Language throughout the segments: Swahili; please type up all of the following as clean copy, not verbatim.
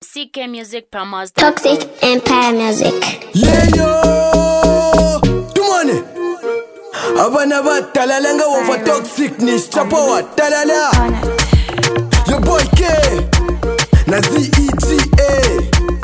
ckmusicpromos.com. Toxic Empire Music. Yeah, yo! Tumane! Abana batalala nga over toxicness. Chapo talala. Your boy K. Na ZEGA.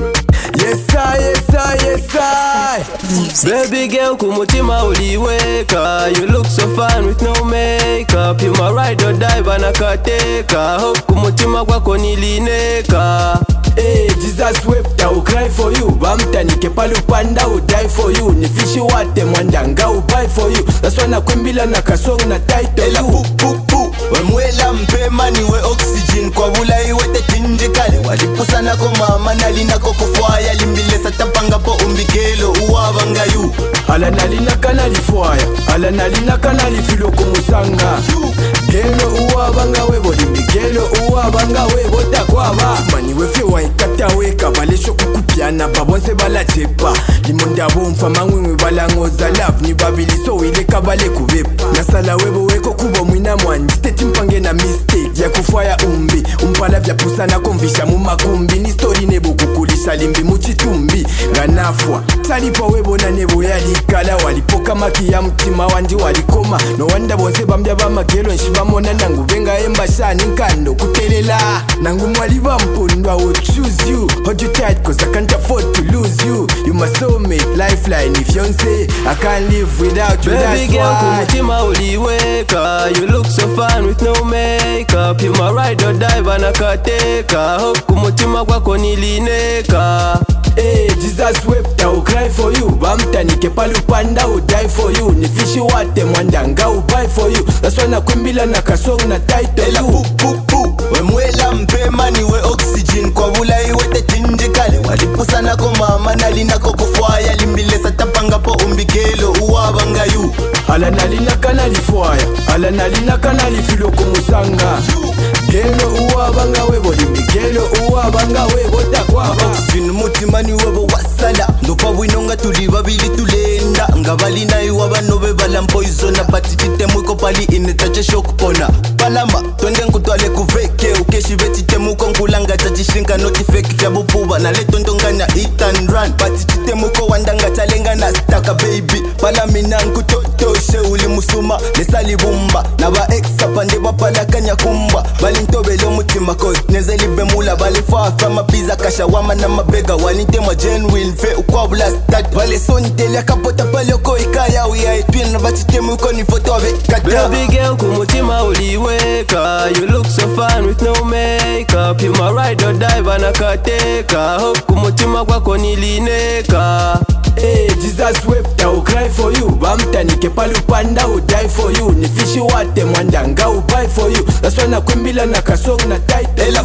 Yes I, yes I, yes I. Baby girl, kumutima uliweka. You look so fine with no makeup. You my ride or die banakateka. Hope kumutima kwako nilineka. Hey, Jesus wept, I will cry for you. Bamta nike palu panda, I will die for you. Nifishi wate mwandanga, I will buy for you. That's why nakwembila na kasong na title ela you. pu wemwela mpema niwe oxygen kwa bula iwete tinjikale walipusa nako mama nalinako kufwaya limbilesa tapanga po umbikelo uwabanga yu Ala nalinaka nalifwaya, ala nalinaka nalifilo kumusanga. Gelo uwabanga webo limigelo uwabanga webo takwaba. Mani wefe waikata weka balesho kukupiana babonse balachepa. Limonda bomfa mangwengwe balangoza love ni babiliso ile kabale kubepa. Nasala webo weko kubo mwina mwani steti mpange na mistake ya kufwaya umbi. Umpala vya pusana konvisha mumakumbi. Ni story nebo kukulisha limbi muchitumbi. Ganafwa talipo webo na nebo yalikala. Walipoka maki ya mtima wanji walikoma. No wanda bonse bambia bamagelo nshibamona nangu venga emba shani nkando kutelela. Nangu mwaliba mpundwa I will choose you. Hold you tight cause I can't afford to lose you. You my soulmate, lifeline, if you say I can't live without you. Baby That's girl, why kumutima uliweka. You look so fine with no makeup. You my ride or die banakateka. Hope kumutima kwako nilineka. Hey, Jesus wept, I will cry for you. Bamta nike palu panda, I will die for you. Nifishi wate mwandanga, I will buy for you. That's why nakwembila na kasong na title ela you. pu wemwela mpema niwe oxygen kwa bula iwete tinjikale walipusa nako mama nalinako kufwaya limbilesa tapanga po umbikelo uwabanga yu Ala nalinaka nalifwaya, ala nalinaka nalifilo kumusanga. Gelo uwabanga webo limigelo uwabanga webo takwaba. oxygen mutima niwebo wasala ndopa bwinonga tuli babili tulenda nga balina iwaba nobe balampoizona batititemuko pali inetache shokupona palama twende nkutwale kuveke ukeshive titemuko nkulanga tachishinga noti fake vya bupuba na letondonganya hit and run batititemuko wandanga talenga na staka baby palamina nkutotoshe uli musuma nesalibumba na ba exa pande bapalakanya kumba balintobelo mutima cause nezelibemula balifafa mapiza kashawama na mabega walintemwa genuine fe ukwabula start balesonitele akapota paloko ikaya uya etwin na batitemuko ni foto ave kata Baby girl, kumutima uliweka. You look so fine with no makeup. You my ride or die banakateka. Hope kumutima kwako nilineka. Hey, Jesus wept, I will cry for you. Bamta nike palu panda, I will die for you. Nifishi wate mwandanga, I will buy for you. That's why nakwembila na kasong na title ela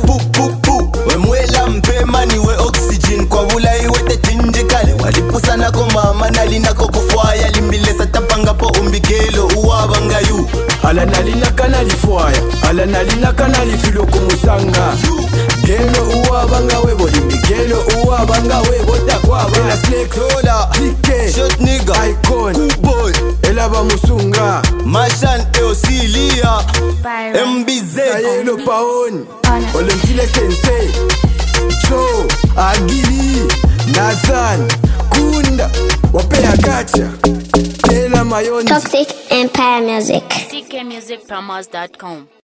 pu wemwela mpema niwe oxygen kwa bula iwete tinjikale walipusa nako mama nalinako kufwaya limbilesa tapanga po umbikelo uwabanga yu Ala nalinaka nalifwaya, ala nalinaka nalifilo kumusanga. Gelo uwabanga webo limigelo uwabanga webo takwaba. Ela snake Sola TK shot nigga Icon Kuboy Ela bamusunga Mashan Eosilia MBZ Sayelo paoni Olentile sensei Joe Agili Nathan Kunda Wapea gacha Ela mayonzi Toxic Empire Music. ckmusicpromos.com.